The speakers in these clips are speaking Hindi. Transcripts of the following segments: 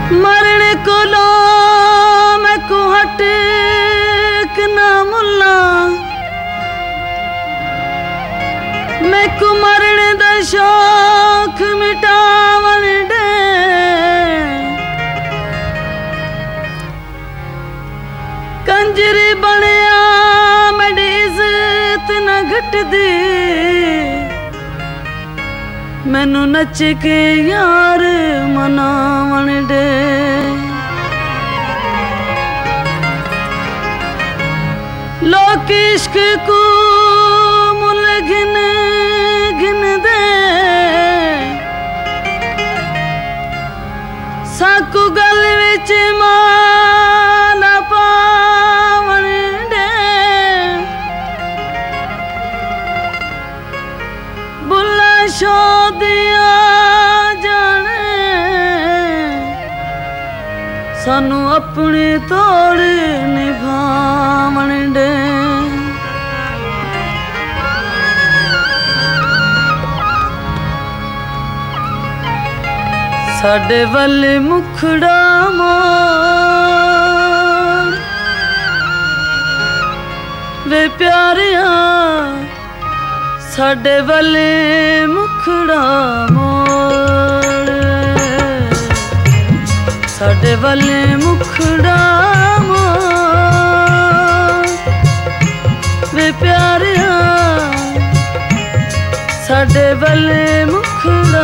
मरण कोलो मैं को हट ना मुल्ला मैं को मरण दा शौक मिटावन दे कंजरी बनया मेरी इज्जत न घट दी मैनू नच के यार मनावन दे लोग इश्क को मुल गिन गिन दे साकू गल विच माला पावन दे बुला शोदिया जाने सानू अपने तोड़ निभावन दे साडे वाले मुखड़ा मोड़ वे प्यारिया साडे वाले मुखड़ा मोड़ साडे वाले मुखड़ा मोड़ वे प्यारिया साडे वाले मुखड़ा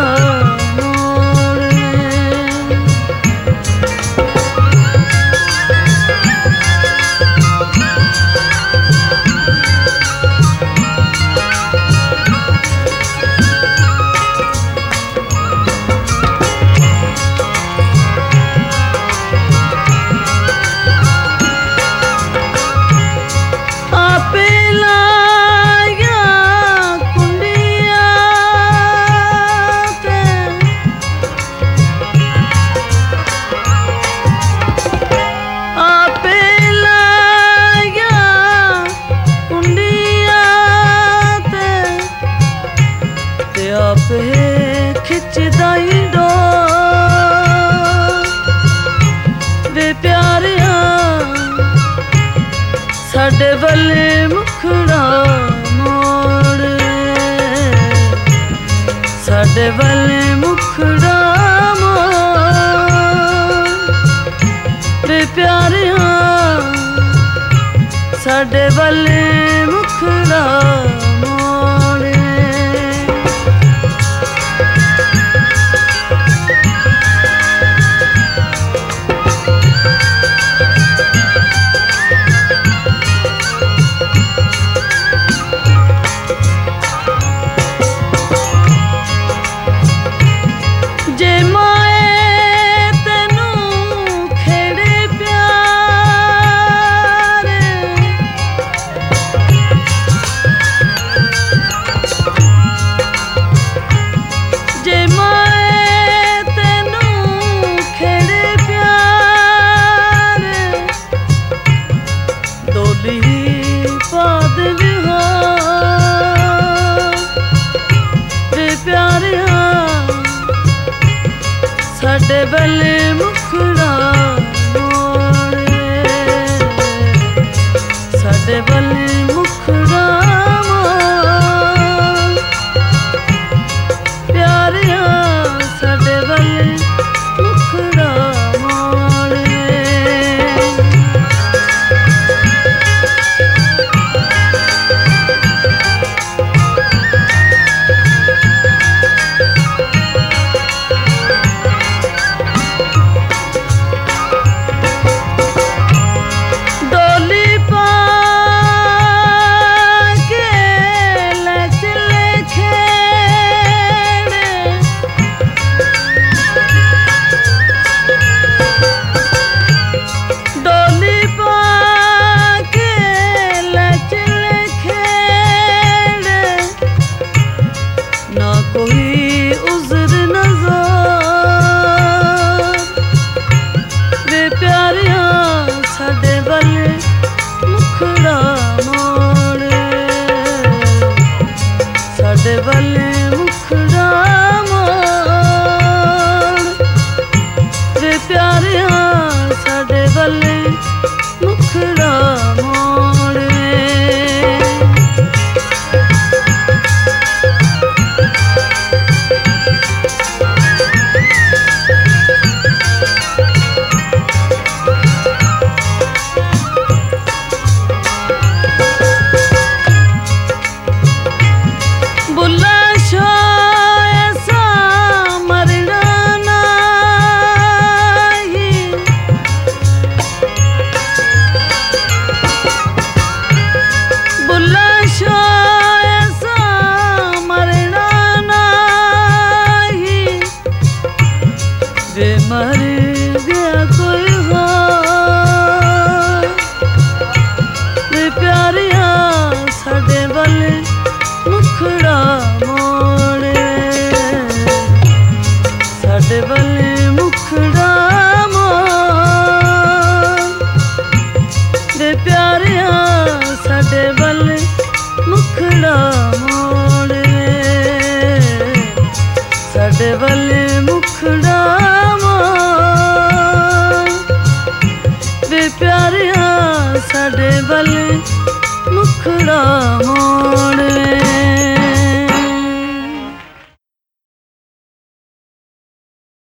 खिचदाई डो वे प्यारिया साडे वाले मुखड़ा मोड़ साडे वाले मुखड़ा मोड़ वे प्यारिया साडे वाले मुखड़ा साडे वाले मुखड़ा मोड़ साडे वाले मुखड़ा मोड़ प्यारिया साडे वाले मुखड़ा मोड़ ਪਿਆਰਿਆ ਸਾਡੇ ਵੱਲ ਮੁਖੜਾ ਮੋੜ ਵੇ, ਸਾਡੇ ਵੱਲ ਮੁਖੜਾ ਮੋੜ ਵੇ ਪਿਆਰਿਆ ਸਾਡੇ ਵੱਲ ਮੁਖੜਾ ਮੋੜ